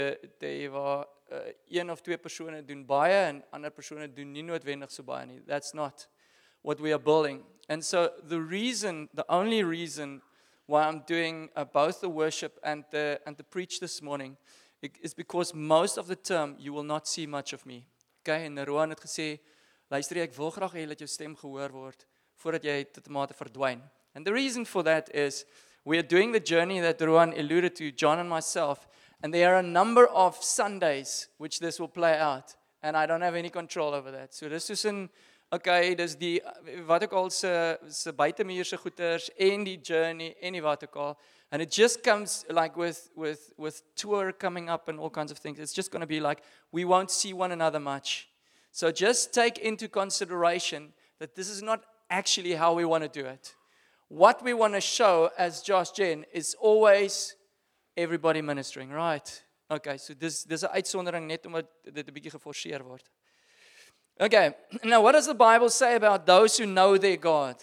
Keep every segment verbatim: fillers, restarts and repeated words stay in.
Jy waar uh, een of twee persone doen baie en ander persone doen nie noodwendig so baie nie. That's not what we are building. And so the reason, the only reason why I'm doing uh, both the worship and the and the preach this morning is because most of the term you will not see much of me. Okay, en Roan het gesê, luister jy, ek wil graag hê dat jou stem gehoor word voordat jy tot mate verdwyn. And the reason for that is we are doing the journey that Roan alluded to, John and myself, and there are a number of Sundays which this will play out, and I don't have any control over that. So dis soos in, okay, dis die, wat ook al se, se buitemuurse goeders, en die journey, en die wat ook al, and it just comes like with, with, with tour coming up and all kinds of things, it's just going to be like, we won't see one another much. So just take into consideration that this is not actually how we want to do it. What we want to show as Josh Jen is always everybody ministering, right? Okay, so dis dis 'n uitsondering net omdat dit 'n bietjie geforseer word. Okay, now what does the Bible say about those who know their God?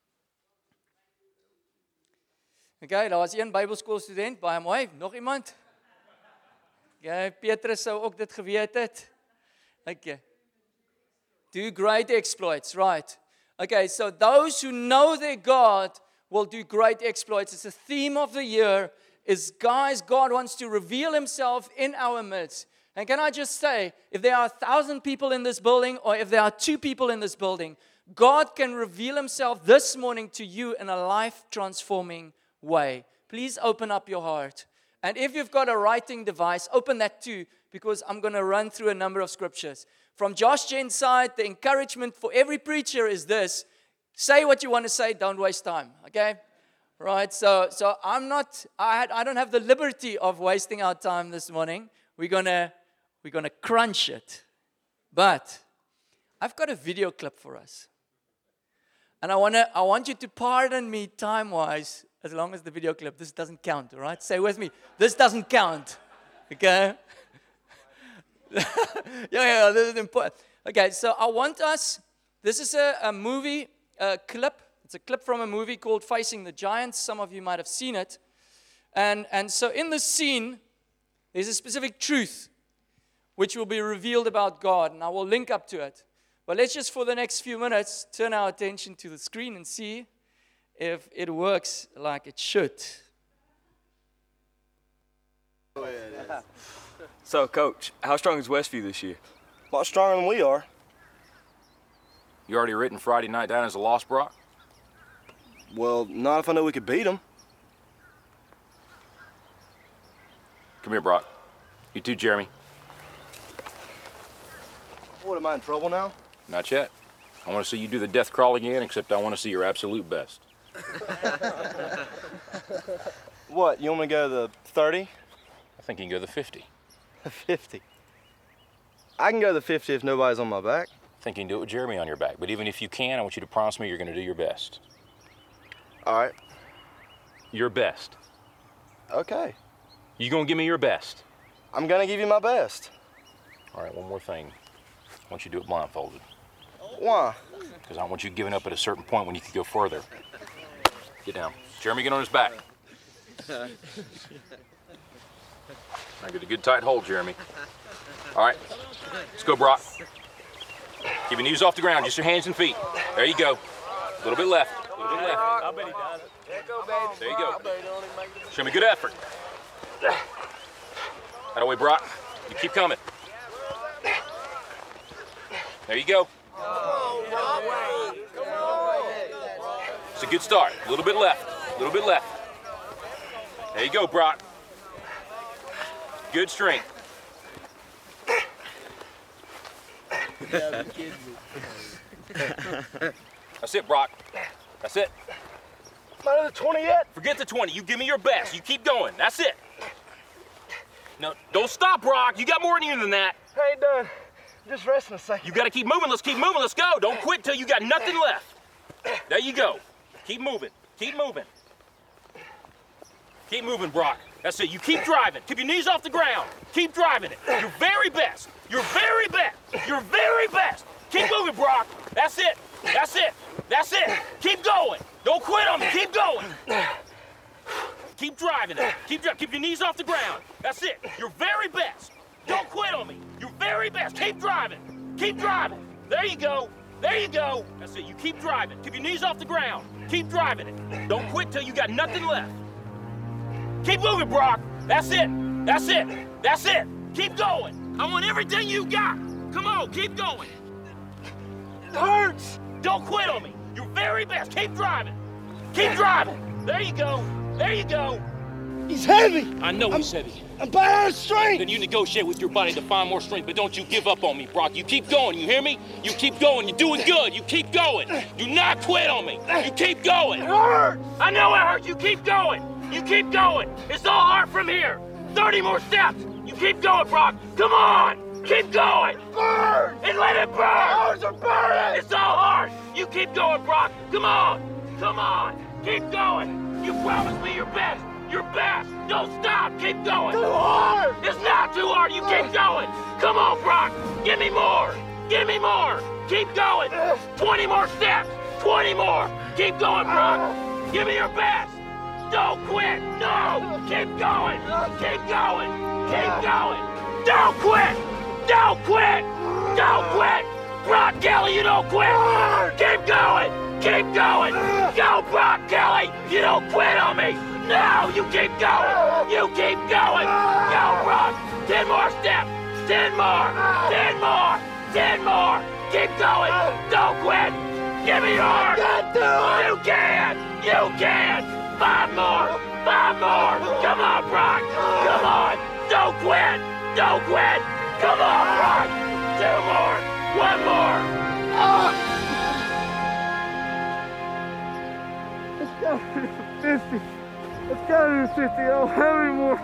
Okay, daar was een Bybelskoolstudent, baie mooi, nog iemand? Okay, Petrus sou ook dit geweet het. Okay. Do great exploits, right? Okay, so those who know their God will do great exploits. It's a theme of the year. Is, guys, God wants to reveal himself in our midst. And can I just say, if there are a thousand people in this building, or if there are two people in this building, God can reveal himself this morning to you in a life-transforming way. Please open up your heart. And if you've got a writing device, open that too, because I'm going to run through a number of scriptures. From Josh Jen's side, the encouragement for every preacher is this: say what you want to say, don't waste time, okay? Right, so so I'm not, I had, I don't have the liberty of wasting our time this morning. We're gonna we're gonna crunch it. But I've got a video clip for us. And I wanna I want you to pardon me time-wise, as long as the video clip, this doesn't count, all right? Say with me, this doesn't count. Okay? yeah, yeah, this is important. Okay, so I want us, this is a, a movie a clip. It's a clip from a movie called Facing the Giants. Some of you might have seen it. And, and so in this scene, there's a specific truth which will be revealed about God, and I will link up to it. But let's just, for the next few minutes, turn our attention to the screen and see if it works like it should. So, Coach, how strong is Westview this year? A lot stronger than we are. You already written Friday night down as a loss, Brock? Well, not if I know we could beat them. Come here, Brock. You too, Jeremy. What, am I in trouble now? Not yet. I want to see you do the death crawl again, except I want to see your absolute best. What, you want me to go to the thirty? I think you can go to the fifty. The fifty? I can go to the fifty if nobody's on my back. I think you can do it with Jeremy on your back. But even if you can, I want you to promise me you're going to do your best. All right. Your best. Okay. You going to give me your best? I'm going to give you my best. All right, one more thing. I want you to do it blindfolded. Why? Because I want you giving up at a certain point when you could go further. Get down. Jeremy, get on his back. Now get a good tight hold, Jeremy. All right, let's go, Brock. Keep your knees off the ground, just your hands and feet. There you go. A little bit left. A little bit left. I bet he does it. There you go. Show me good effort. That way, Brock. You keep coming. There you go. It's a good start. A little bit left. A little bit left. There you go, Brock. Good strength. That's it, Brock. That's it. Not at the twenty yet? Forget the twenty. You give me your best. You keep going. That's it. No, don't stop, Brock. You got more in you than that. I ain't done. Just resting a second. You got to keep moving. Let's keep moving. Let's go. Don't quit till you got nothing left. There you go. Keep moving. Keep moving. Keep moving, Brock. That's it. You keep driving. Keep your knees off the ground. Keep driving it. Your very best. Your very best. Your very best. Keep moving, Brock. That's it. That's it. That's it. Keep going. Don't quit on me. Keep going. Keep driving it. Keep driving. Keep your knees off the ground. That's it. Your very best. Don't quit on me. Your very best. Keep driving. Keep driving. There you go. There you go. That's it. You keep driving. Keep your knees off the ground. Keep driving it. Don't quit till you got nothing left. Keep moving, Brock. That's it. That's it. That's it. Keep going. I want everything you got. Come on, keep going. It hurts. Don't quit on me. Your very best. Keep driving. Keep driving. There you go. There you go. He's heavy. I know I'm, he's heavy. I'm by out of strength. Then you negotiate with your body to find more strength, but don't you give up on me, Brock. You keep going, you hear me? You keep going. You're doing good. You keep going. Do not quit on me. You keep going. It hurts. I know it hurts. You keep going. You keep going. It's all hard from here. thirty more steps. You keep going, Brock. Come on. Keep going. Burn. And let it burn. My arms are burning. It's all hard. You keep going, Brock. Come on. Come on. Keep going. You promised me your best. Your best. Don't stop. Keep going. Too hard. It's not too hard. You keep going. Come on, Brock. Give me more. Give me more. Keep going. twenty more steps. twenty more. Keep going, Brock. Give me your best. Don't quit. No. Keep going. Keep going. Keep going. Don't quit. Don't quit. Don't quit. Brock Kelly, you don't quit. Keep going. Keep going. Go, Brock Kelly. You don't quit on me. No, you keep going. You keep going. Go, Brock. Ten more steps. Ten more. Ten more. Ten more. Keep going. Don't quit. Give me your heart. You can. You can. Five more. Five more. Come on, Brock. Come on. Don't quit. Don't quit. Come on, Brock. Two more. One more. Let's go to the fifty. Let's go to the fifty. I don't have any more.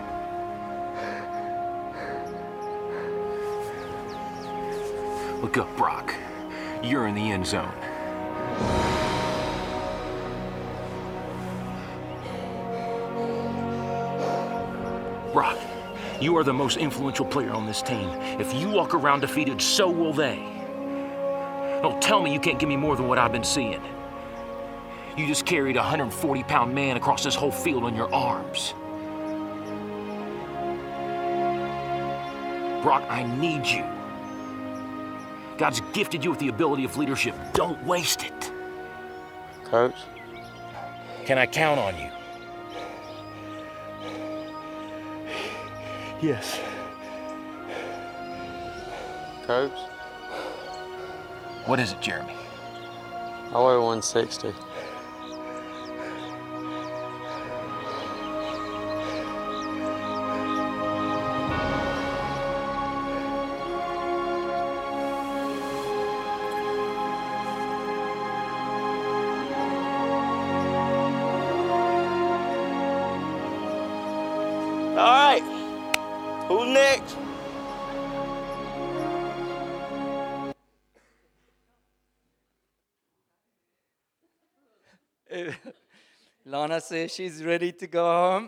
Look up, Brock. You're in the end zone. Brock, you are the most influential player on this team. If you walk around defeated, so will they. Don't tell me you can't give me more than what I've been seeing. You just carried a one hundred forty pound man across this whole field on your arms. Brock, I need you. God's gifted you with the ability of leadership. Don't waste it. Coach? Can I count on you? Yes. Coach? What is it, Jeremy? I weigh one sixty. All right. Who's next? Lana says she's ready to go home.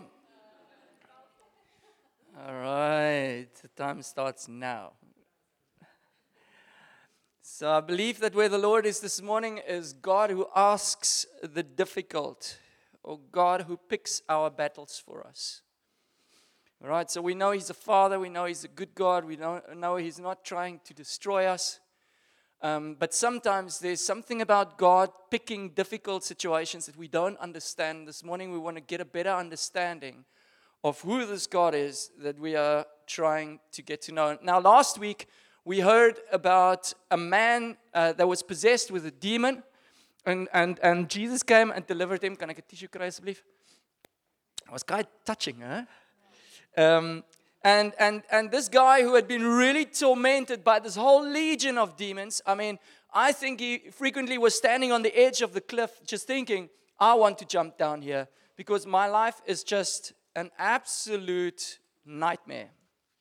All right, the time starts now. So I believe that where the Lord is this morning is God who asks the difficult, or God who picks our battles for us. All right, so we know He's a Father, we know He's a good God, we know, know He's not trying to destroy us. Um, but sometimes there's something about God picking difficult situations that we don't understand. This morning we want to get a better understanding of who this God is that we are trying to get to know. Now, last week we heard about a man uh, that was possessed with a demon, and, and, and Jesus came and delivered him. Kan ek 'n tissue kry asseblief? It was quite touching, huh? Um, And, and, and this guy who had been really tormented by this whole legion of demons, I mean, I think he frequently was standing on the edge of the cliff just thinking, I want to jump down here because my life is just an absolute nightmare.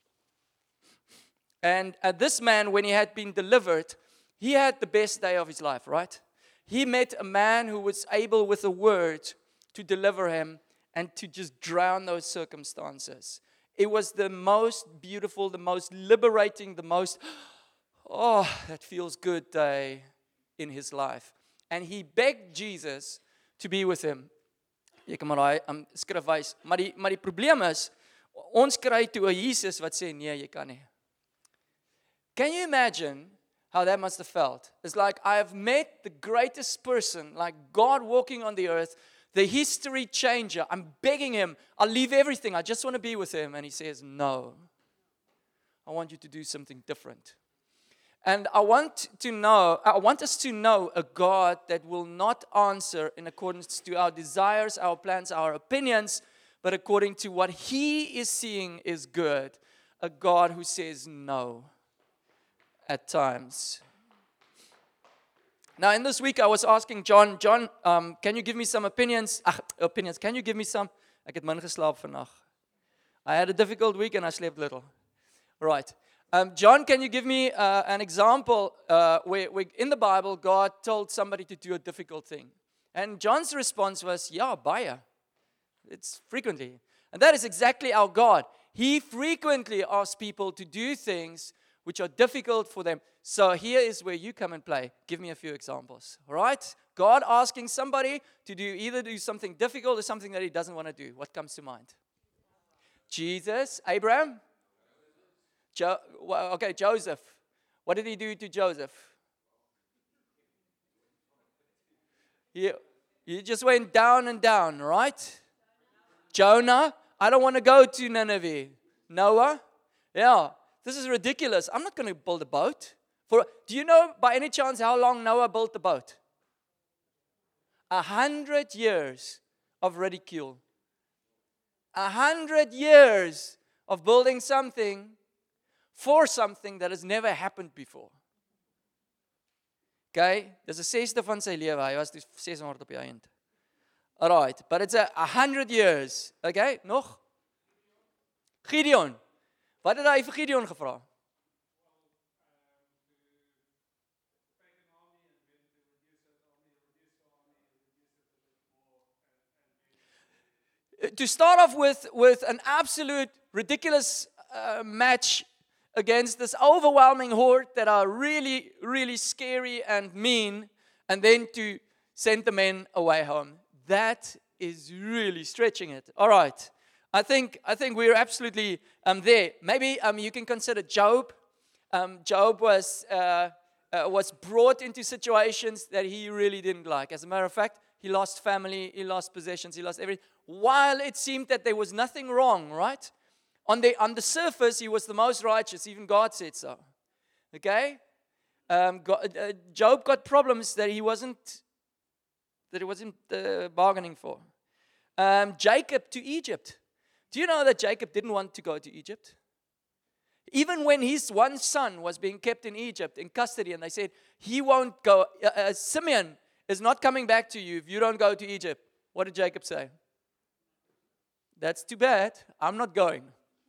And uh, this man, when he had been delivered, he had the best day of his life, right? He met a man who was able with a word to deliver him and to just drown those circumstances. It was the most beautiful, the most liberating, the most, oh, that feels good day in his life. And he begged Jesus to be with him. Jy kan maar daai um, skrif wys, maar die maar die probleem is ons kry toe 'n Jesus wat sê nee, jy kan nie. Can you imagine how that must have felt? It's like I have met the greatest person, like God walking on the earth, the history changer. I'm begging him, I'll leave everything. I just want to be with him. And he says, no, I want you to do something different. And I want to know, I want us to know a God that will not answer in accordance to our desires, our plans, our opinions, but according to what he is seeing is good. A God who says no at times. Now, in this week, I was asking John, John, um, can you give me some opinions? Ach, opinions. Can you give me some? Ek het min geslaap vandag. I had a difficult week and I slept little. Right. Um, John, can you give me uh, an example uh, where, where in the Bible God told somebody to do a difficult thing? And John's response was, yeah, baie. It's frequently. And that is exactly our God. He frequently asks people to do things which are difficult for them. So here is where you come and play. Give me a few examples. All right? God asking somebody to do either do something difficult or something that he doesn't want to do. What comes to mind? Jesus, Abraham? Jo- okay, Joseph. What did he do to Joseph? He, he just went down and down, right? Jonah, I don't want to go to Nineveh. Noah, yeah, this is ridiculous. I'm not going to build a boat. For, do you know by any chance how long Noah built the boat? A hundred years of ridicule. A hundred years of building something for something that has never happened before. Okay, dis 'n sesde van sy lewe. Hy was dus ses honderd op die eind. Alright, but it's a, a hundred years. Okay, nog? Gideon. Wat het hy vir Gideon gevra? To start off with, with an absolute ridiculous uh, match against this overwhelming horde that are really, really scary and mean, and then to send the men away home. That is really stretching it. All right. I think I think we're absolutely um, there. Maybe um, you can consider Job. Um, Job was uh, uh, was brought into situations that he really didn't like. As a matter of fact, he lost family, he lost possessions, he lost everything. While it seemed that there was nothing wrong, right? On the on the surface, he was the most righteous. Even God said so. Okay, um, God, uh, Job got problems that he wasn't that he wasn't uh, bargaining for. Um, Jacob to Egypt. Do you know that Jacob didn't want to go to Egypt? Even when his one son was being kept in Egypt in custody, and they said he won't go. Uh, uh, Simeon is not coming back to you if you don't go to Egypt. What did Jacob say? That's too bad. I'm not going.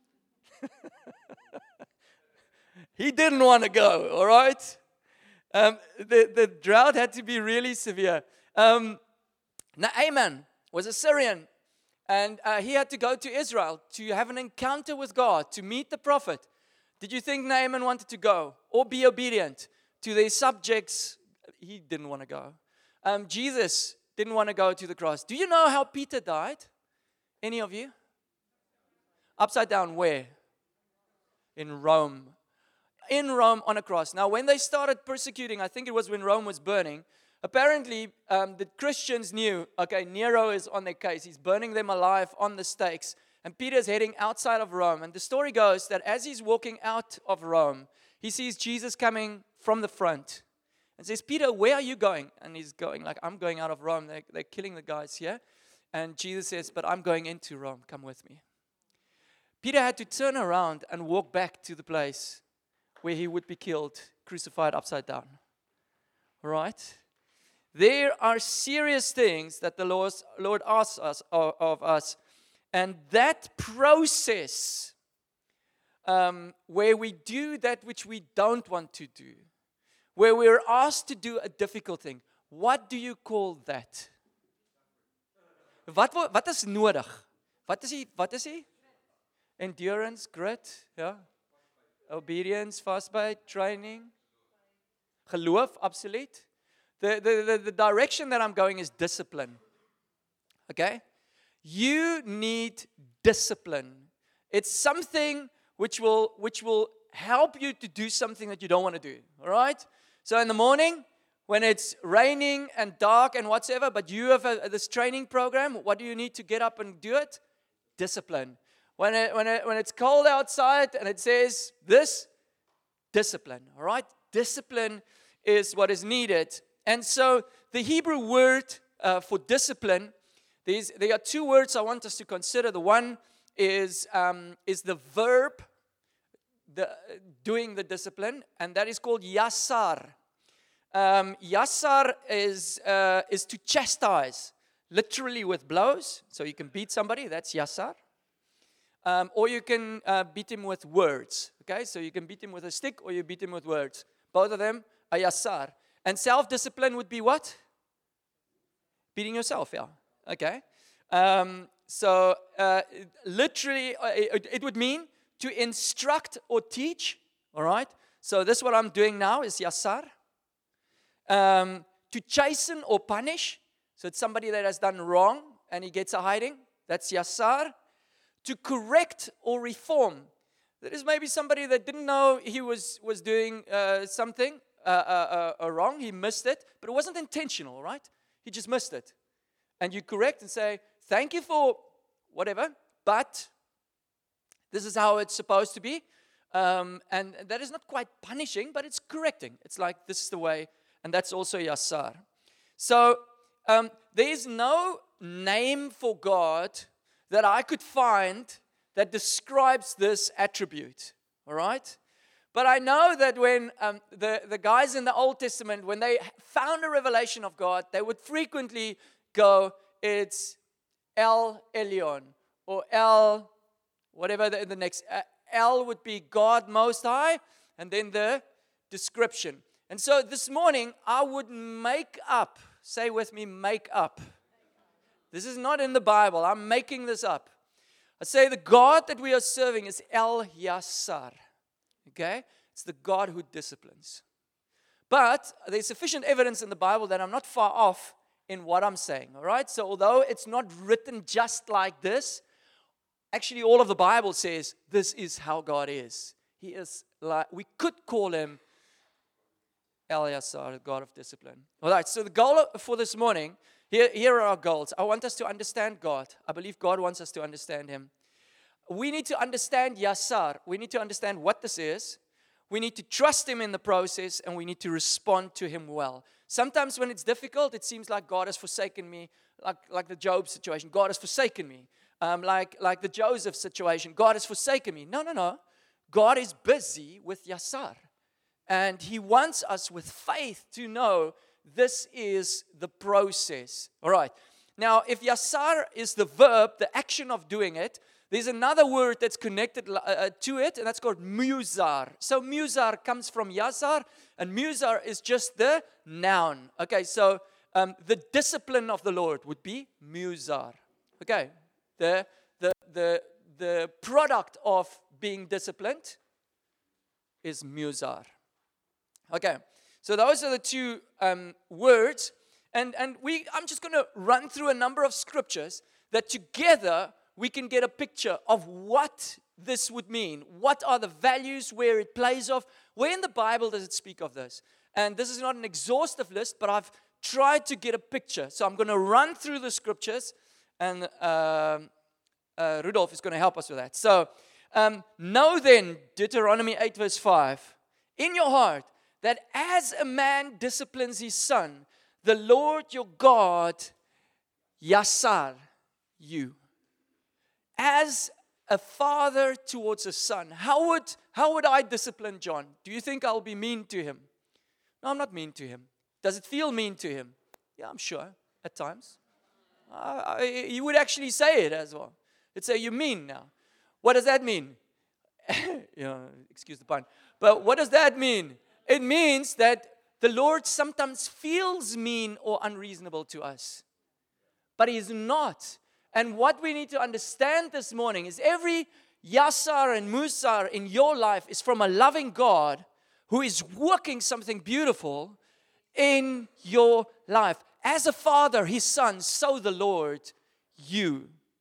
He didn't want to go, all right? Um, the, the drought had to be really severe. Um, Naaman was a Syrian, and uh, he had to go to Israel to have an encounter with God, to meet the prophet. Did you think Naaman wanted to go or be obedient to their subjects? He didn't want to go. Um, Jesus didn't want to go to the cross. Do you know how Peter died? Any of you? Upside down where? In Rome. In Rome on a cross. Now, when they started persecuting, I think it was when Rome was burning, apparently um, the Christians knew, okay, Nero is on their case. He's burning them alive on the stakes. And Peter's heading outside of Rome. And the story goes that as he's walking out of Rome, he sees Jesus coming from the front. And says, Peter, where are you going? And he's going like, I'm going out of Rome. They're, they're killing the guys here. And Jesus says, but I'm going into Rome. Come with me. Peter had to turn around and walk back to the place where he would be killed, crucified upside down. All right? There are serious things that the Lord, Lord asks us of, of us. And that process um, where we do that which we don't want to do, where we're asked to do a difficult thing, what do you call that? Wat wat is nodig? Wat is die wat is die? Endurance, grit, ja. Obedience, fastbite, training. Geloof, absoluut. The, the the the direction that I'm going is discipline. Okay? You need discipline. It's something which will which will help you to do something that you don't want to do. All right? So in the morning, when it's raining and dark and whatsoever, but you have a, this training program, what do you need to get up and do it? Discipline. When it, when it, when it's cold outside and it says this, discipline. All right? Discipline is what is needed. And so the Hebrew word uh, for discipline, these, there are two words I want us to consider. The one is, um, is the verb, the, doing the discipline, and that is called yasar. Um, yasar is, uh, is to chastise, literally with blows. So you can beat somebody, that's yasar. Um, or you can uh, beat him with words. Okay, so you can beat him with a stick or you beat him with words. Both of them are yasar. And self-discipline would be what? Beating yourself, yeah. Okay. Um, so uh, literally, uh, it, it would mean to instruct or teach. All right. So this what I'm doing now is yasar. Um, to chasten or punish. So it's somebody that has done wrong and he gets a hiding. That's yasar. To correct or reform. There is maybe somebody that didn't know he was, was doing uh, something uh, uh, uh, wrong. He missed it, but it wasn't intentional, right? He just missed it. And you correct and say, thank you for whatever, but this is how it's supposed to be. Um, and that is not quite punishing, but it's correcting. It's like, this is the way, and that's also yasar. So um, there is no name for God that I could find that describes this attribute, all right? But I know that when um, the, the guys in the Old Testament, when they found a revelation of God, they would frequently go, it's El Elyon, or El, whatever the, the next, uh, El would be God Most High, and then the description. And so this morning, I would make up, say with me, make up. This is not in the Bible. I'm making this up. I say the God that we are serving is El Yasar. Okay? It's the God who disciplines. But there's sufficient evidence in the Bible that I'm not far off in what I'm saying. All right? So although it's not written just like this, actually all of the Bible says this is how God is. He is like, we could call him El Yasar, the God of discipline. All right, so the goal for this morning, Here, here are our goals. I want us to understand God. I believe God wants us to understand him. We need to understand Yasar. We need to understand what this is. We need to trust him in the process, and we need to respond to him well. Sometimes when it's difficult, it seems like God has forsaken me, like, like the Job situation. God has forsaken me. Um, like, like the Joseph situation. God has forsaken me. No, no, no. God is busy with Yasar. And he wants us with faith to know this is the process. All right. Now, if yasar is the verb, the action of doing it, there's another word that's connected uh, to it, and that's called muzar. So muzar comes from yasar, and muzar is just the noun. Okay, so um, the discipline of the Lord would be muzar. Okay, the the the the product of being disciplined is muzar. Okay. So those are the two um, words, and, and we. I'm just going to run through a number of scriptures that together we can get a picture of what this would mean. What are the values, where it plays off? Where in the Bible does it speak of this? And this is not an exhaustive list, but I've tried to get a picture. So I'm going to run through the scriptures, and uh, uh, Rudolph is going to help us with that. So, um, know then, Deuteronomy eight verse five, in your heart, that as a man disciplines his son, the Lord your God, yasar you. As a father towards a son, how would, how would I discipline John? Do you think I'll be mean to him? No, I'm not mean to him. Does it feel mean to him? Yeah, I'm sure, at times. Uh, I, you would actually say it as well. It'd say, you're mean now. What does that mean? you know, excuse the pun. But what does that mean? It means that the Lord sometimes feels mean or unreasonable to us. But He's not. And what we need to understand this morning is every yasar and musar in your life is from a loving God who is working something beautiful in your life. As a father, His son, so the Lord, you.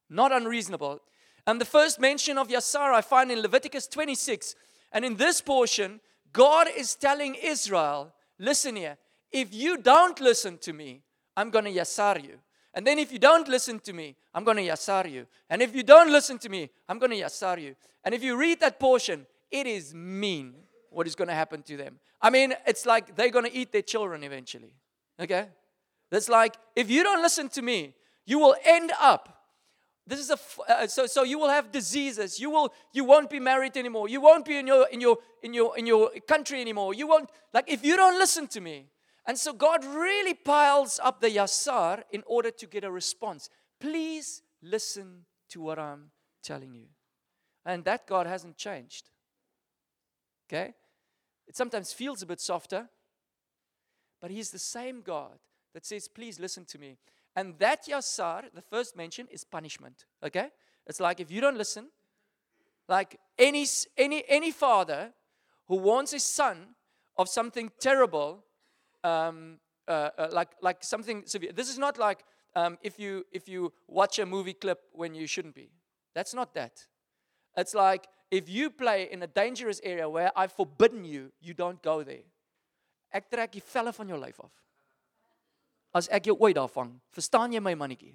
not unreasonable. And the first mention of Yasar I find in Leviticus twenty-six. And in this portion, God is telling Israel, listen here, if you don't listen to me, I'm going to Yasar you. And then if you don't listen to me, I'm going to Yasar you. And if you don't listen to me, I'm going to Yasar you. And if you read that portion, it is mean what is going to happen to them. I mean, it's like they're going to eat their children eventually. Okay? That's like, if you don't listen to me, you will end up. This is a uh, so so you will have diseases. You will you won't be married anymore. You won't be in your in your in your in your country anymore. You won't, like, if you don't listen to me. And so God really piles up the Yasar in order to get a response. Please listen to what I'm telling you. And that God hasn't changed. Okay? It sometimes feels a bit softer, but He's the same God that says, please listen to me. And that Yasar, the first mention, is punishment. Okay? It's like, if you don't listen, like any any any father who warns his son of something terrible, um, uh, uh, like like something severe. This is not like um, if you if you watch a movie clip when you shouldn't be. That's not that. It's like if you play in a dangerous area where I've forbidden you, you don't go there. Ek trek die velle van jou lyf af. As ek jou ooit daar vang, verstaan jy my mannetjie?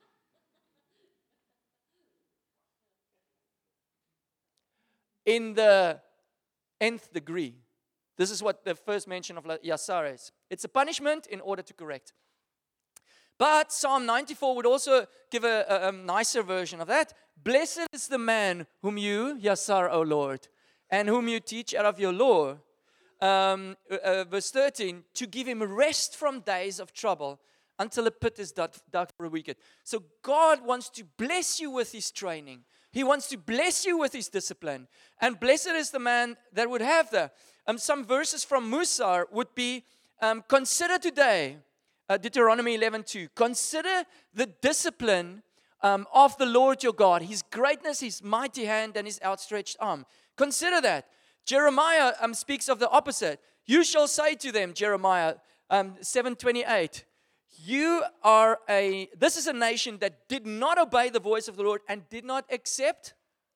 In the nth degree, this is what the first mention of Yasar is. It's a punishment in order to correct. But Psalm ninety-four would also give a, a, a nicer version of that. Blessed is the man whom you, Yasar, O Lord, and whom you teach out of your law. Um, uh, verse thirteen, to give him rest from days of trouble until a pit is dug, dug for a wicked. So God wants to bless you with His training. He wants to bless you with His discipline. And blessed is the man that would have that. Um, some verses from Musar would be, um, consider today, uh, Deuteronomy eleven two, consider the discipline um, of the Lord your God, His greatness, His mighty hand, and His outstretched arm. Consider that. Jeremiah um, speaks of the opposite. You shall say to them, Jeremiah um, seven twenty-eight, you are a, this is a nation that did not obey the voice of the Lord and did not accept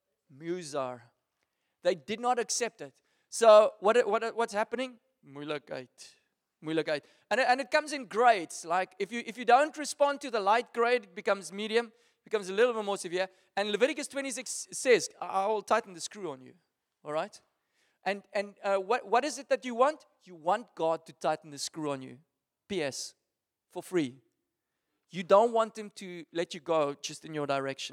Musar. They did not accept it. So what, what what's happening? Moeilikheid. Moeilikheid. And it, and it comes in grades. Like if you if you don't respond to the light grade, it becomes medium, becomes a little bit more severe. And Leviticus twenty-six says, I will tighten the screw on you. All right? And and uh, what what is it that you want? You want God to tighten the screw on you. P S. For free. You don't want Him to let you go just in your direction.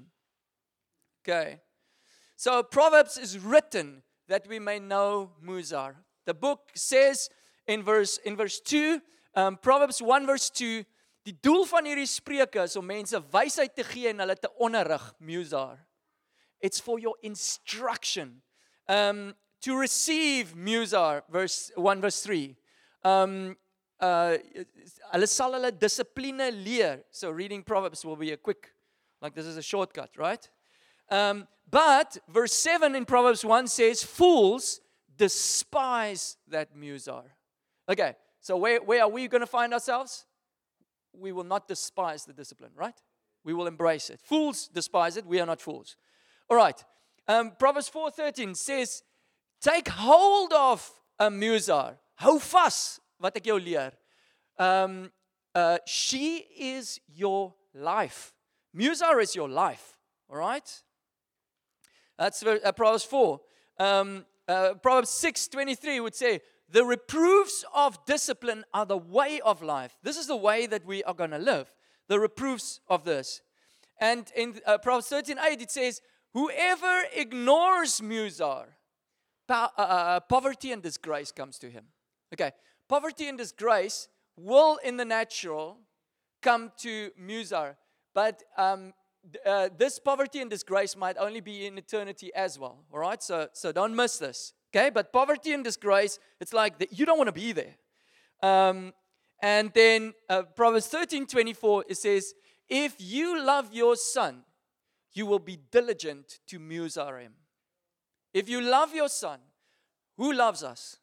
Okay. So Proverbs is written that we may know Musar. The book says in verse in verse two, um, Proverbs one verse two, die doel van hierdie spreuke is om mense wysheid te gee en hulle te onderrig, Musar. It's for your instruction. Um, To receive Musar, verse one, verse three. Um, uh, hulle sal hulle dissipline leer. So reading Proverbs will be a quick, like this is a shortcut, right? Um, but verse seven in Proverbs one says, fools despise that Musar. Okay, so where, where are we going to find ourselves? We will not despise the discipline, right? We will embrace it. Fools despise it. We are not fools. All right. Um, Proverbs four thirteen says, take hold of a Musar. Hou vas wat ek jou leer. Um, uh, she is your life. Musar is your life. All right? That's uh, Proverbs four. Um, uh, Proverbs six twenty-three would say, the reproofs of discipline are the way of life. This is the way that we are going to live. The reproofs of this. And in uh, Proverbs thirteen eight it says, whoever ignores Musar, Po- uh, poverty and disgrace comes to him. Okay, poverty and disgrace will in the natural come to Musar, but um, uh, this poverty and disgrace might only be in eternity as well. All right, so so don't miss this. Okay, but poverty and disgrace, it's like the, you don't want to be there. Um, and then uh, Proverbs thirteen twenty-four it says, if you love your son, you will be diligent to Musar him. If you love your son, who loves us?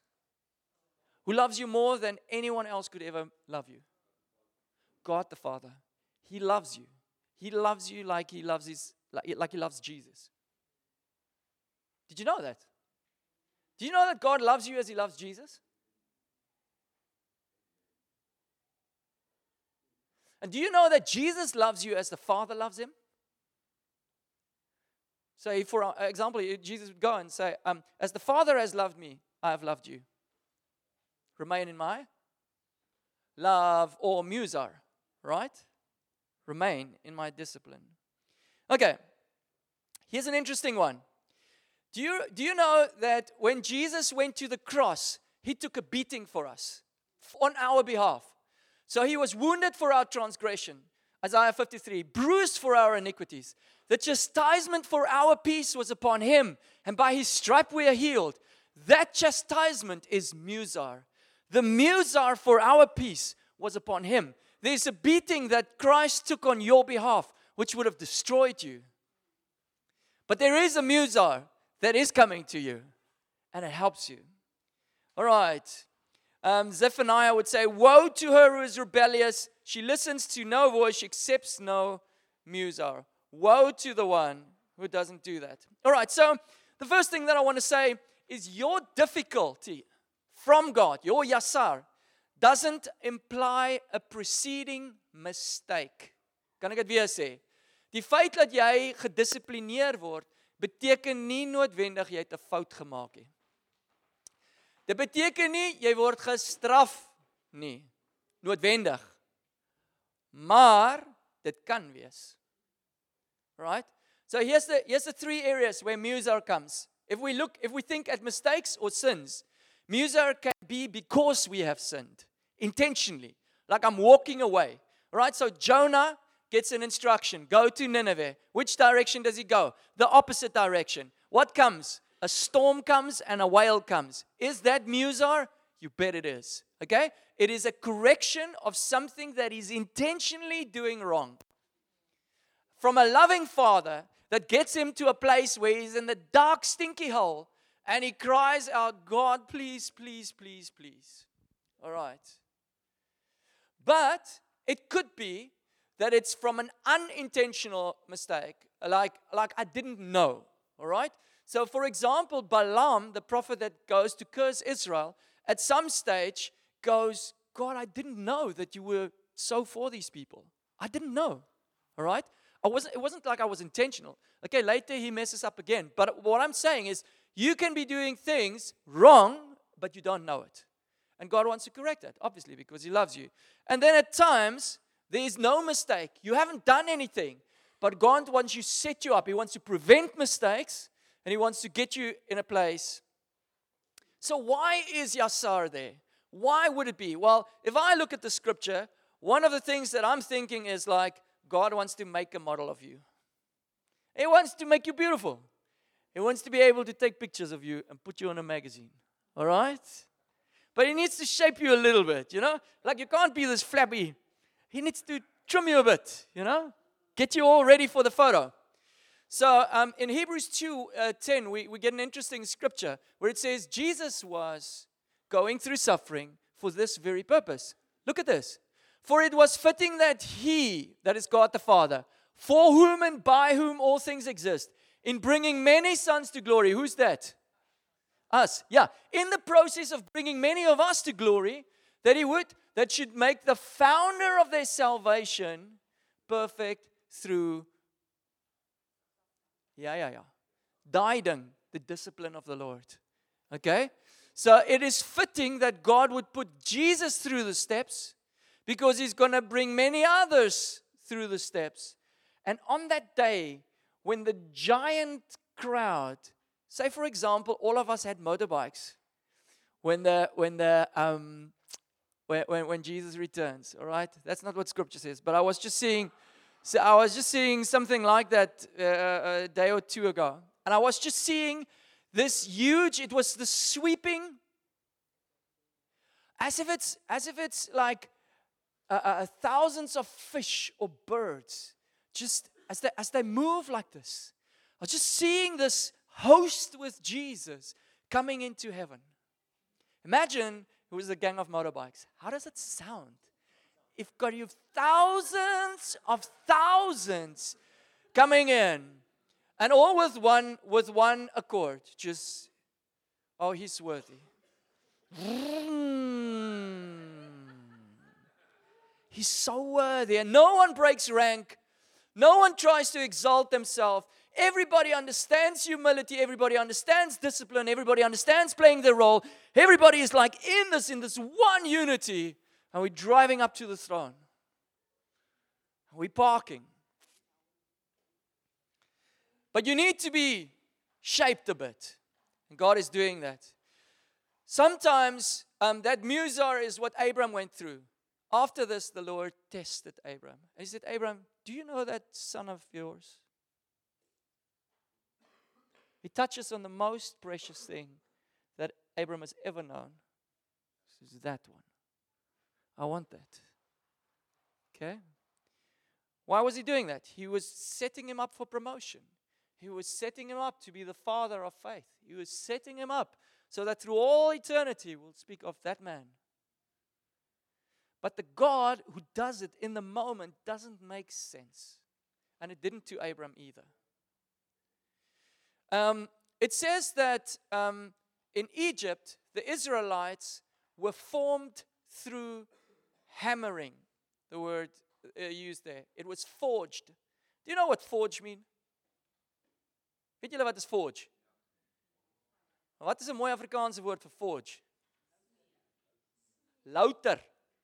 Who loves you more than anyone else could ever love you? God the Father. He loves you. He loves you like he loves his, like, like he loves Jesus. Did you know that? Do you know that God loves you as he loves Jesus? And do you know that Jesus loves you as the Father loves him? So, if for example, Jesus would go and say, um, as the Father has loved me, I have loved you. Remain in my love, or musar, right? Remain in my discipline. Okay, here's an interesting one. Do you, do you know that when Jesus went to the cross, he took a beating for us on our behalf? So he was wounded for our transgression, Isaiah fifty-three, bruised for our iniquities. The chastisement for our peace was upon him, and by his stripe we are healed. That chastisement is musar. The musar for our peace was upon him. There's a beating that Christ took on your behalf, which would have destroyed you. But there is a musar that is coming to you, and it helps you. All right. Um, Zephaniah would say, woe to her who is rebellious. She listens to no voice. She accepts no musar. Woe to the one who doesn't do that. All right, so the first thing that I want to say is your difficulty from God, your yasar, doesn't imply a preceding mistake. Kan ek dit weer sê? Die feit dat jy gedissiplineer word, beteken nie noodwendig jy het 'n fout gemaak nie. Dit beteken nie jy word gestraf nie, noodwendig. Maar dit kan wees. Right? So here's the here's the three areas where musar comes. If we look, if we think at mistakes or sins, musar can be because we have sinned intentionally. Like I'm walking away. Right? So Jonah gets an instruction, go to Nineveh. Which direction does he go? The opposite direction. What comes? A storm comes and a whale comes. Is that musar? You bet it is. Okay? It is a correction of something that he's intentionally doing wrong. From a loving father that gets him to a place where he's in the dark, stinky hole and he cries out, God, please, please, please, please. All right. But it could be that it's from an unintentional mistake, like, like I didn't know. All right? So, for example, Balaam, the prophet that goes to curse Israel, at some stage goes, God, I didn't know that you were so for these people. I didn't know. All right? I wasn't, it wasn't like I was intentional. Okay, later he messes up again. But what I'm saying is, you can be doing things wrong, but you don't know it. And God wants to correct that, obviously, because he loves you. And then at times, there is no mistake. You haven't done anything. But God wants to set you up. He wants to prevent mistakes. And he wants to get you in a place. So why is yasar there? Why would it be? Well, if I look at the scripture, one of the things that I'm thinking is like, God wants to make a model of you. He wants to make you beautiful. He wants to be able to take pictures of you and put you in a magazine. All right? But he needs to shape you a little bit, you know? Like you can't be this flabby. He needs to trim you a bit, you know? Get you all ready for the photo. So um, in Hebrews two ten, we, we get an interesting scripture where it says Jesus was going through suffering for this very purpose. Look at this. For it was fitting that he, that is God the Father, for whom and by whom all things exist, in bringing many sons to glory. Who's that? Us. Yeah. In the process of bringing many of us to glory, that he would, that should make the founder of their salvation perfect through, yeah, yeah, yeah, guiding the discipline of the Lord. Okay? So it is fitting that God would put Jesus through the steps, because he's going to bring many others through the steps. And on that day, when the giant crowd, say for example, all of us had motorbikes, when the when the um when when, when Jesus returns, all right? That's not what scripture says, but I was just seeing, so I was just seeing something like that uh, a day or two ago, and I was just seeing this huge. It was the sweeping, as if it's as if it's like. Uh, uh, thousands of fish or birds, just as they, as they move like this. I was just seeing this host with Jesus coming into heaven. Imagine it was a gang of motorbikes. How does it sound? you've got you thousands of thousands coming in, and all with one with one accord. Just, oh, he's worthy. He's so worthy, and no one breaks rank. No one tries to exalt themselves. Everybody understands humility. Everybody understands discipline. Everybody understands playing their role. Everybody is like in this, in this one unity. And we're driving up to the throne. We're parking. But you need to be shaped a bit. And God is doing that. Sometimes um, that Muzar is what Abram went through. After this, the Lord tested Abram. And he said, Abram, do you know that son of yours? He touches on the most precious thing that Abram has ever known. This is that one. I want that. Okay? Why was he doing that? He was setting him up for promotion. He was setting him up to be the father of faith. He was setting him up so that through all eternity we'll speak of that man. But the God who does it in the moment doesn't make sense. And it didn't to Abram either. Um, it says that um, in Egypt, the Israelites were formed through hammering. The word uh, used there. It was forged. Do you know what forge mean? Weet julle wat is forge? Wat is 'n mooi Afrikaanse woord vir forge? Louter.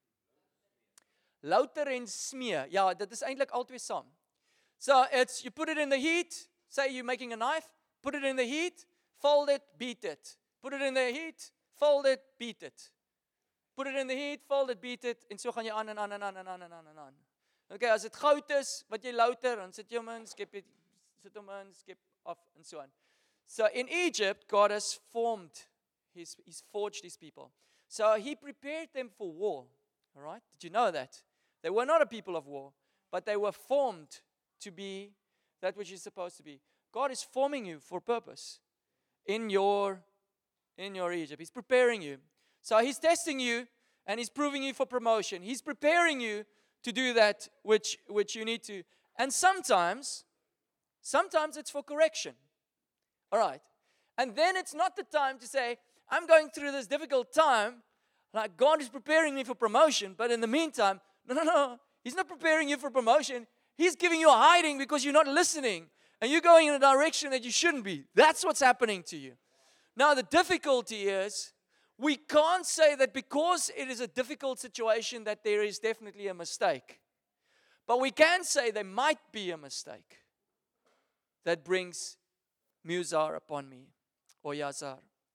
Louter en smee. Ja, dit is eintlik albei saam. So it's you put it in the heat. Say you're making a knife. Put it in the heat. Fold it. Beat it. Put it in the heat. Fold it. Beat it. Put it in the heat. Fold it. Beat it. En so gaan jy aan en aan en aan en aan en aan en aan. Okay, as dit goud is wat jy louter, dan sit jy hom in, skep dit, sit hom in, skep af and so on. So in Egypt, God has formed his, he's forged his people. So he prepared them for war. All right? Did you know that? They were not a people of war, but they were formed to be that which you're supposed to be. God is forming you for purpose in your, in your Egypt. He's preparing you. So he's testing you and he's proving you for promotion. He's preparing you to do that which, which you need to. And sometimes, sometimes it's for correction. All right. And then it's not the time to say, I'm going through this difficult time. Like God is preparing me for promotion. But in the meantime, no, no, no. He's not preparing you for promotion. He's giving you a hiding because you're not listening. And you're going in a direction that you shouldn't be. That's what's happening to you. Now, the difficulty is, we can't say that because it is a difficult situation that there is definitely a mistake. But we can say there might be a mistake that brings Muzar upon me, or Yazar.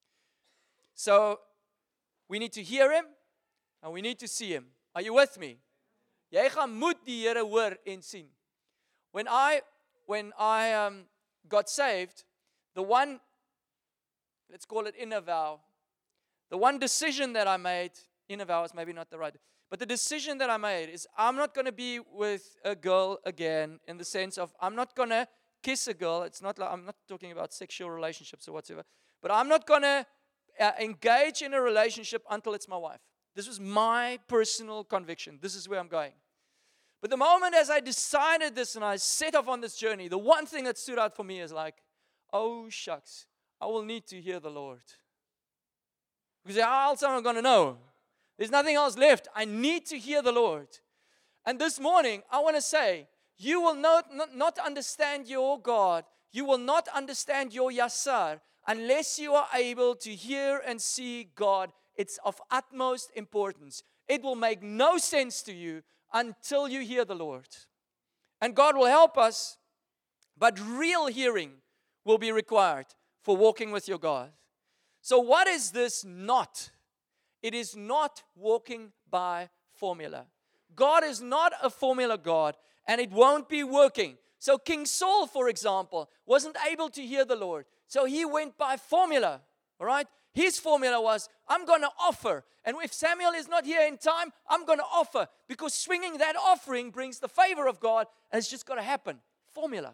So, we need to hear him, and we need to see him. Are you with me? Jy gaan moet die Here hoor en sien. When I, when I um, got saved, the one, let's call it inner vow, the one decision that I made, inner vow is maybe not the right, but the decision that I made is I'm not going to be with a girl again in the sense of I'm not going to kiss a girl. It's not like, I'm not talking about sexual relationships or whatever, but I'm not going to uh, engage in a relationship until it's my wife. This was my personal conviction. This is where I'm going. But the moment as I decided this and I set off on this journey, the one thing that stood out for me is like, oh shucks, I will need to hear the Lord. Because how else am I going to know? There's nothing else left. I need to hear the Lord. And this morning, I want to say, you will not, not, not understand your God. You will not understand your Yasar unless you are able to hear and see God. It's of utmost importance. It will make no sense to you until you hear the Lord. And God will help us, but real hearing will be required for walking with your God. So what is this not? It is not walking by formula. God is not a formula God, and it won't be working. So King Saul, for example, wasn't able to hear the Lord. So he went by formula, all right? His formula was, I'm going to offer. And if Samuel is not here in time, I'm going to offer. Because swinging that offering brings the favor of God, and it's just got to happen. Formula.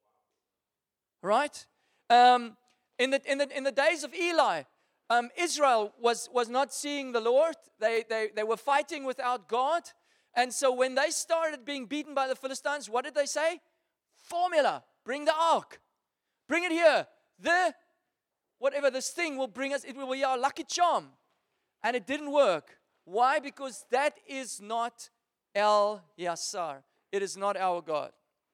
All right? Um, in, the, in, the, in the days of Eli, um, Israel was, was not seeing the Lord. They, they, they were fighting without God. And so when they started being beaten by the Philistines, what did they say? Formula. Bring the ark. Bring it here. The, whatever this thing will bring us, it will be our lucky charm. And it didn't work. Why? Because that is not El Yasar. It is not our God.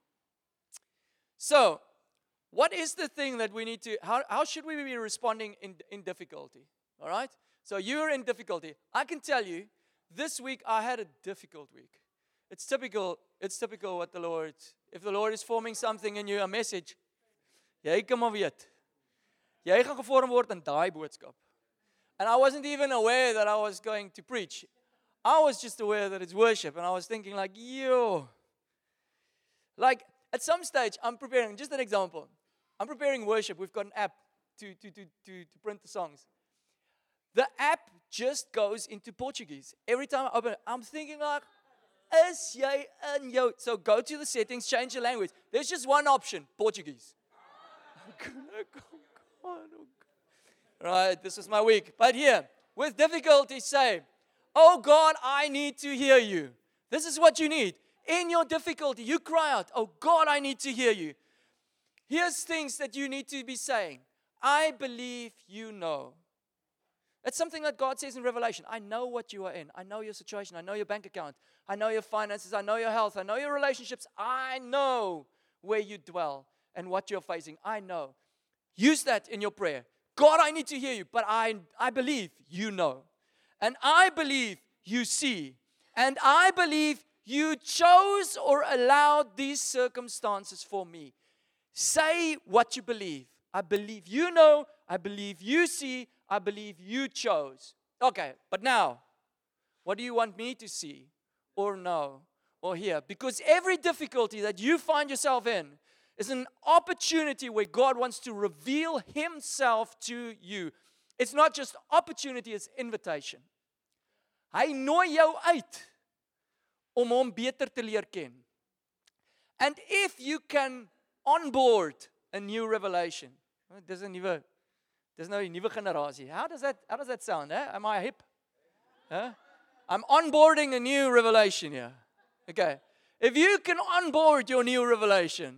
So, what is the thing that we need to, how, how should we be responding in, in difficulty? All right? So you're in difficulty. I can tell you, this week I had a difficult week. It's typical, it's typical what the Lord, if the Lord is forming something in you, a message, jy kan maar weet. Jy gaan gevorm word in daai boodskap. And I wasn't even aware that I was going to preach. I was just aware that it's worship. And I was thinking like, yo. Like, at some stage, I'm preparing, just an example. I'm preparing worship. We've got an app to, to, to, to, to print the songs. The app just goes into Portuguese. Every time I open it, I'm thinking like, is jy in jou? So go to the settings, change the language. There's just one option, Portuguese. Right, this is my week. But here, with difficulty, say, oh God, I need to hear you. This is what you need. In your difficulty, you cry out, oh God, I need to hear you. Here's things that you need to be saying. I believe you know. It's something that God says in Revelation. I know what you are in. I know your situation. I know your bank account. I know your finances. I know your health. I know your relationships. I know where you dwell and what you're facing. I know. Use that in your prayer. God, I need to hear you, but I, I believe you know. And I believe you see. And I believe you chose or allowed these circumstances for me. Say what you believe. I believe you know. I believe you see. I believe you chose. Okay, but now, what do you want me to see or know or hear? Because every difficulty that you find yourself in is an opportunity where God wants to reveal Himself to you. It's not just opportunity, it's invitation. Hy nooi jou uit om hom beter te leer ken. And if you can onboard a new revelation, dis 'n nuwe There's no nuwe generasie. How does that how does that sound? Eh? Am I hip? Huh? I'm onboarding a new revelation here. Okay. If you can onboard your new revelation,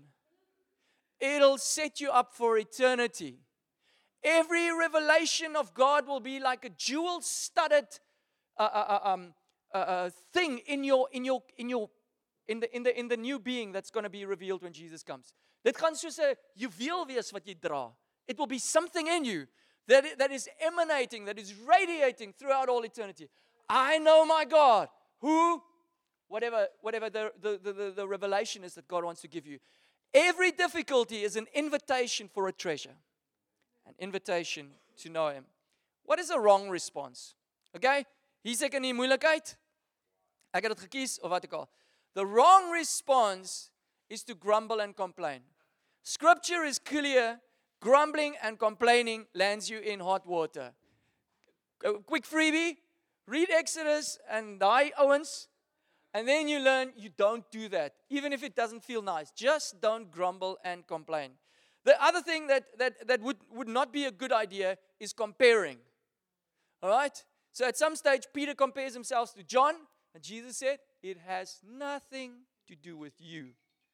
it'll set you up for eternity. Every revelation of God will be like a jewel-studded uh, uh, um, uh, uh, thing in your in your in your in the in the in the new being that's going to be revealed when Jesus comes. Dit gaan soos 'n juweel wees wat jy dra. It will be something in you that, that is emanating, that is radiating throughout all eternity. I know my God, who, whatever, whatever the, the, the, the revelation is that God wants to give you. Every difficulty is an invitation for a treasure, an invitation to know Him. What is a wrong response? Okay, hier sê ek in die moeilikheid. Ek het dit gekies of wat ek al. The wrong response is to grumble and complain. Scripture is clear. Grumbling and complaining lands you in hot water. A quick freebie, read Exodus and die Owens, and then you learn you don't do that, even if it doesn't feel nice. Just don't grumble and complain. The other thing that, that, that would, would not be a good idea is comparing. All right? So at some stage, Peter compares himself to John, and Jesus said, it has nothing to do with you.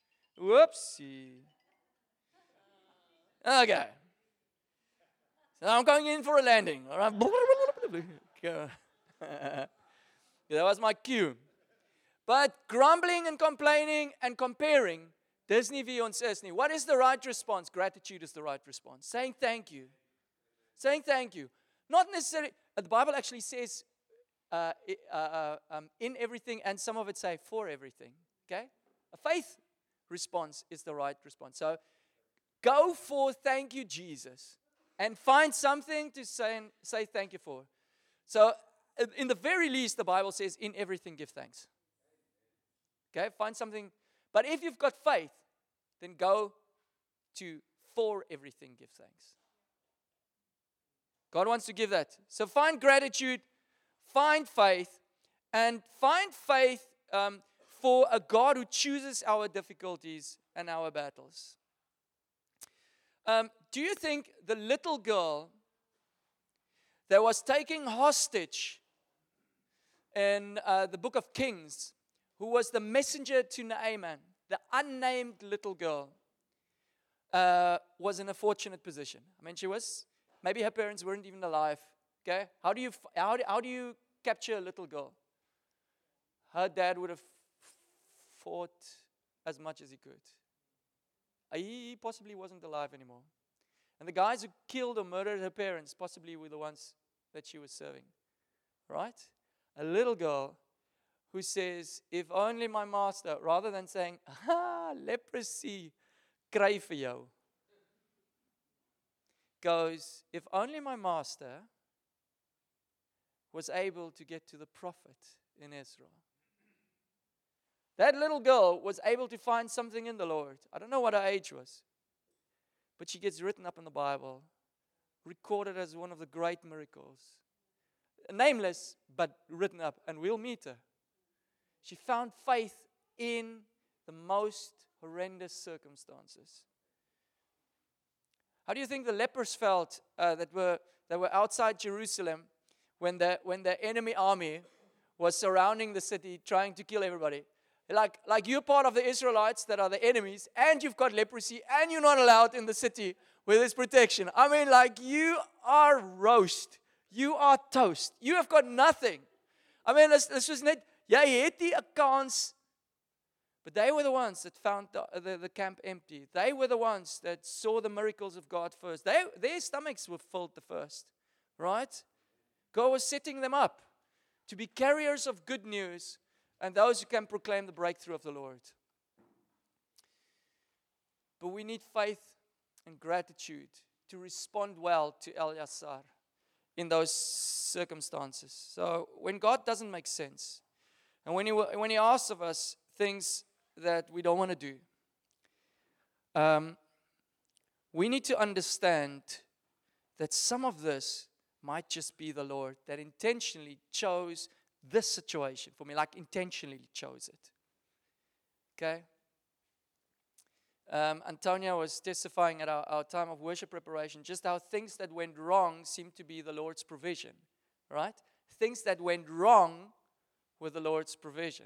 Whoopsie. Okay. So I'm going in for a landing. All right. That was my cue. But grumbling and complaining and comparing, dis nie wie ons is nie. What is the right response? Gratitude is the right response. Saying thank you. Saying thank you. Not necessarily, the Bible actually says uh, uh, uh, um, in everything, and some of it say for everything. Okay? A faith response is the right response. So, go for thank you, Jesus, and find something to say, say thank you for. So, in the very least, the Bible says, in everything give thanks. Okay, find something. But if you've got faith, then go to for everything give thanks. God wants to give that. So find gratitude, find faith, and find faith um, for a God who chooses our difficulties and our battles. Um, do you think the little girl that was taken hostage in uh, the book of Kings who was the messenger to Naaman, the unnamed little girl, uh, was in a fortunate position. I mean, she was, maybe her parents weren't even alive. Okay? How do you, how do, how do you capture a little girl? Her dad would have fought as much as he could. He possibly wasn't alive anymore. And the guys who killed or murdered her parents possibly were the ones that she was serving. Right? A little girl who says, if only my master, rather than saying, ah, leprosy, kry vir jou, goes, if only my master was able to get to the prophet in Israel. That little girl was able to find something in the Lord. I don't know what her age was, but she gets written up in the Bible, recorded as one of the great miracles. Nameless, but written up, and we'll meet her. She found faith in the most horrendous circumstances. How do you think the lepers felt uh, that were that were outside Jerusalem when the when the enemy army was surrounding the city, trying to kill everybody? Like, like you're part of the Israelites that are the enemies, and you've got leprosy, and you're not allowed in the city where there's protection. I mean, like, you are roast. You are toast. You have got nothing. I mean, this, this was net, jy het nie 'n kans. But they were the ones that found the, the, the camp empty. They were the ones that saw the miracles of God first. They, their stomachs were filled the first, right? God was setting them up to be carriers of good news and those who can proclaim the breakthrough of the Lord. But we need faith and gratitude to respond well to Eleazar in those circumstances. So when God doesn't make sense, and when he, when he asks of us things that we don't want to do, um, we need to understand that some of this might just be the Lord that intentionally chose this situation for me, like intentionally chose it. Okay? Um, Antonia was testifying at our, our time of worship preparation just how things that went wrong seemed to be the Lord's provision, right? Things that went wrong were the Lord's provision.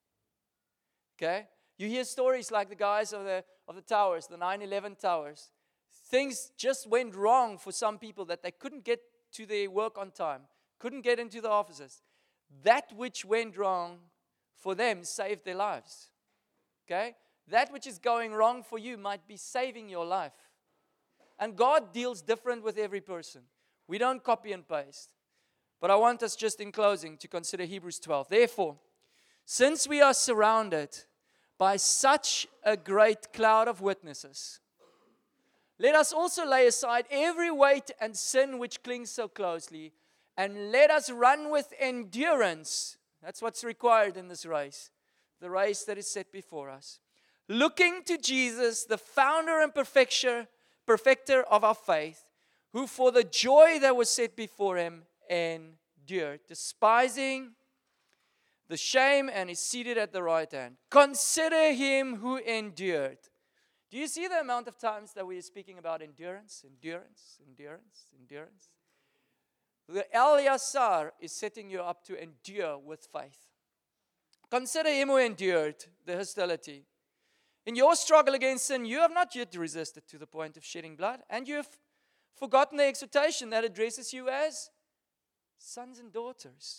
Okay? You hear stories like the guys of the of the towers, the nine eleven towers. Things just went wrong for some people that they couldn't get to their work on time, couldn't get into the offices. That which went wrong for them saved their lives. Okay? That which is going wrong for you might be saving your life. And God deals different with every person. We don't copy and paste. But I want us just in closing to consider Hebrews twelve. Therefore, since we are surrounded by such a great cloud of witnesses, let us also lay aside every weight and sin which clings so closely, and let us run with endurance. That's what's required in this race, the race that is set before us. Looking to Jesus, the founder and perfecter, perfecter of our faith, who for the joy that was set before him endured, despising the shame, and is seated at the right hand. Consider him who endured. Do you see the amount of times that we are speaking about endurance, endurance, endurance, endurance? The Eleazar is setting you up to endure with faith. Consider him who endured the hostility. In your struggle against sin, you have not yet resisted to the point of shedding blood, and you have forgotten the exhortation that addresses you as sons and daughters.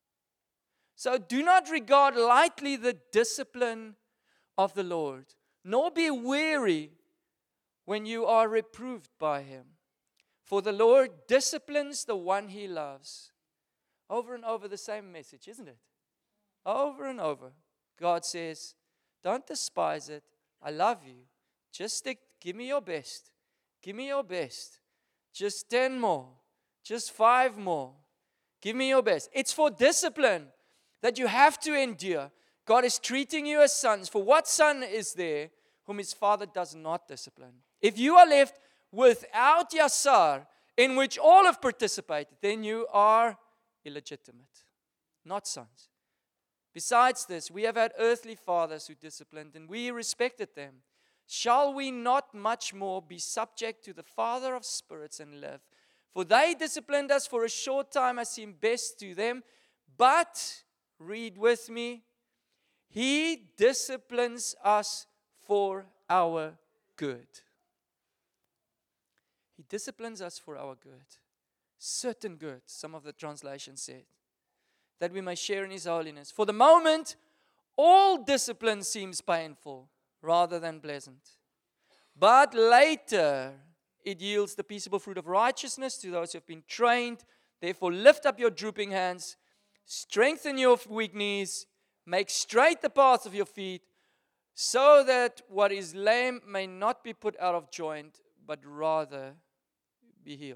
So do not regard lightly the discipline of the Lord, nor be weary when you are reproved by him. For the Lord disciplines the one he loves. Over and over the same message, isn't it? Over and over. God says, don't despise it. I love you. Just stick, give me your best. Give me your best. Just ten more. Just five more. Give me your best. It's for discipline that you have to endure. God is treating you as sons. For what son is there whom his father does not discipline? If you are left without Yasar, in which all have participated, then you are illegitimate, not sons. Besides this, we have had earthly fathers who disciplined, and we respected them. Shall we not much more be subject to the Father of spirits and live? For they disciplined us for a short time as seemed best to them, but, read with me, He disciplines us for our good. He disciplines us for our good. Certain good, some of the translations said, that we may share in His holiness. For the moment, all discipline seems painful rather than pleasant. But later, it yields the peaceable fruit of righteousness to those who have been trained. Therefore, lift up your drooping hands, strengthen your weak knees, make straight the paths of your feet, so that what is lame may not be put out of joint, but rather be healed.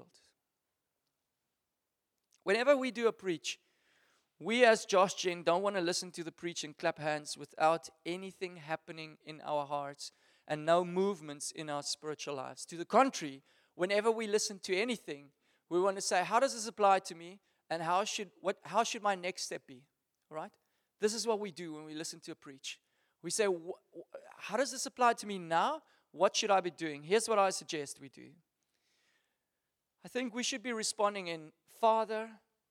Whenever we do a preach, we as Josh Jen don't want to listen to the preach and clap hands without anything happening in our hearts and no movements in our spiritual lives. To the contrary, whenever we listen to anything, we want to say, how does this apply to me? And how should what how should my next step be? All right? This is what we do when we listen to a preach. We say, how does this apply to me now? What should I be doing? Here's what I suggest we do. I think we should be responding in, Father.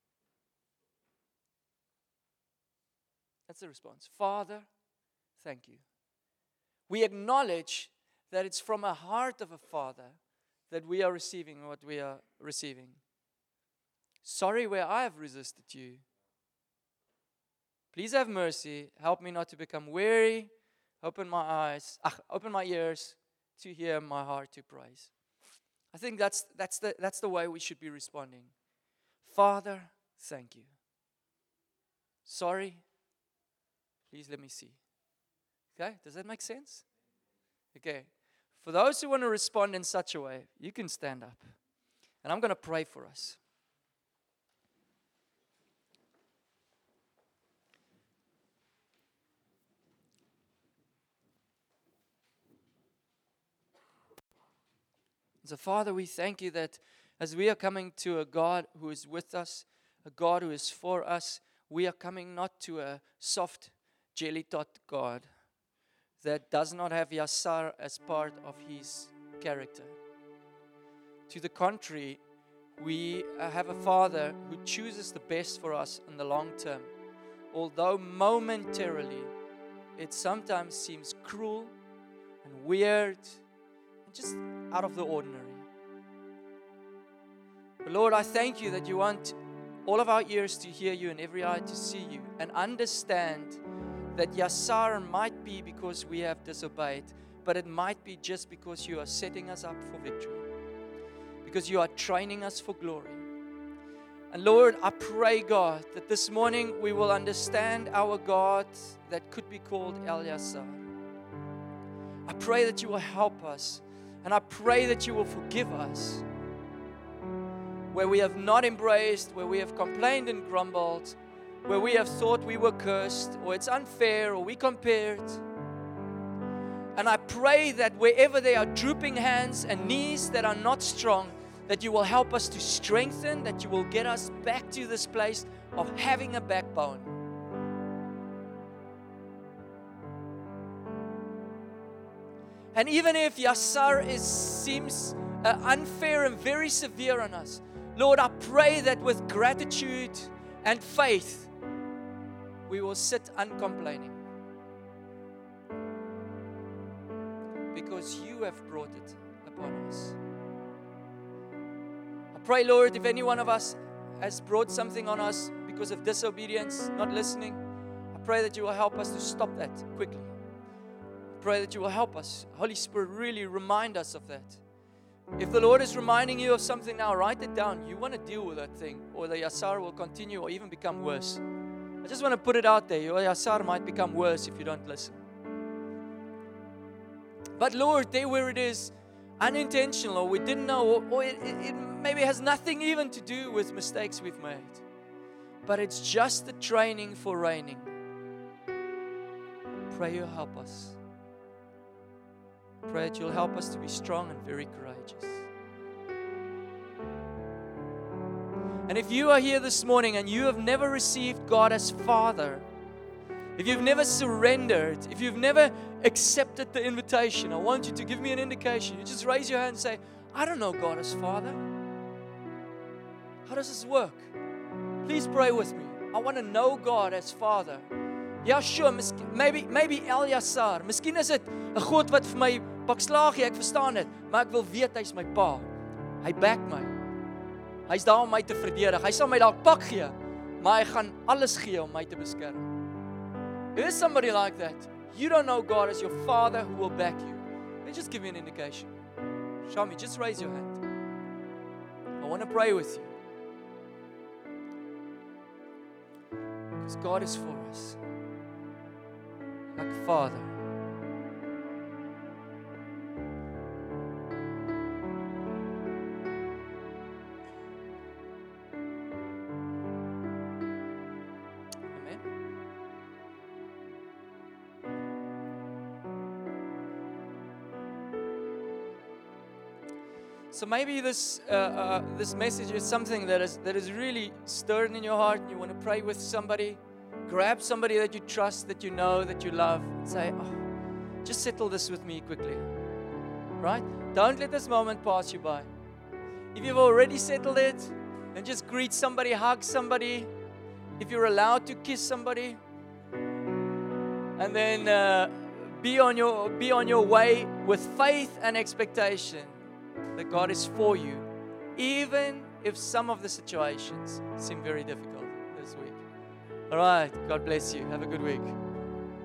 That's the response. Father, thank you. We acknowledge that it's from a heart of a father that we are receiving what we are receiving. Sorry where I have resisted you. Please have mercy. Help me not to become weary. Open my eyes, ach, open my ears to hear, my heart to praise. I think that's that's the that's the way we should be responding. Father, thank you. Sorry. Please let me see. Okay, does that make sense? Okay. For those who want to respond in such a way, you can stand up. And I'm going to pray for us. So, Father, we thank you that as we are coming to a God who is with us, a God who is for us, we are coming not to a soft jelly tot God that does not have Yasar as part of His character. To the contrary, we have a Father who chooses the best for us in the long term. Although momentarily it sometimes seems cruel and weird and just out of the ordinary. But Lord, I thank you that you want all of our ears to hear you and every eye to see you and understand that Yasar might be because we have disobeyed, but it might be just because you are setting us up for victory, because you are training us for glory. And Lord, I pray, God, that this morning we will understand our God that could be called El Yasar. I pray that you will help us, and I pray that you will forgive us where we have not embraced, where we have complained and grumbled, where we have thought we were cursed, or it's unfair, or we compared. And I pray that wherever there are drooping hands and knees that are not strong, that you will help us to strengthen, that you will get us back to this place of having a backbone. And even if Yasar is, seems uh, unfair and very severe on us, Lord, I pray that with gratitude and faith, we will sit uncomplaining. Because you have brought it upon us. I pray, Lord, if any one of us has brought something on us because of disobedience, not listening, I pray that you will help us to stop that quickly. I pray that you will help us. Holy Spirit, really remind us of that. If the Lord is reminding you of something now, write it down. You want to deal with that thing, or the Yasar will continue or even become worse. I just want to put it out there. Your Yasar might become worse if you don't listen. But Lord, there where it is unintentional, or we didn't know, or, or it, it, it maybe has nothing even to do with mistakes we've made, but it's just the training for reigning. Pray you'll help us. Pray that you'll help us to be strong and very courageous. And if you are here this morning and you have never received God as Father, if you've never surrendered, if you've never accepted the invitation, I want you to give me an indication. You just raise your hand and say, I don't know God as Father. How does this work? Please pray with me. I want to know God as Father. Ja, sure, miskien, maybe maybe Eljasar. Miskien is dit 'n God wat vir my pak slaag gee, ek verstaan dit, maar ek wil weet hy's my pa. Hy back my. Hy's daar om my te verdedig. Hy sal my dalk pak gee, maar hy gaan alles gee om my te beskerm. There is somebody like that. You don't know God as your Father who will back you. Let me just give you an indication. Show me, just raise your hand. I want to pray with you. Because God is for us. Like a Father. Amen. So maybe this uh, uh, this message is something that is that is really stirred in your heart, and you want to pray with somebody. Grab somebody that you trust, that you know, that you love, and say, oh, just settle this with me quickly. Right? Don't let this moment pass you by. If you've already settled it, then just greet somebody, hug somebody. If you're allowed to kiss somebody, and then uh, be on your be on your way with faith and expectation that God is for you, even if some of the situations seem very difficult this week. All right. God bless you. Have a good week.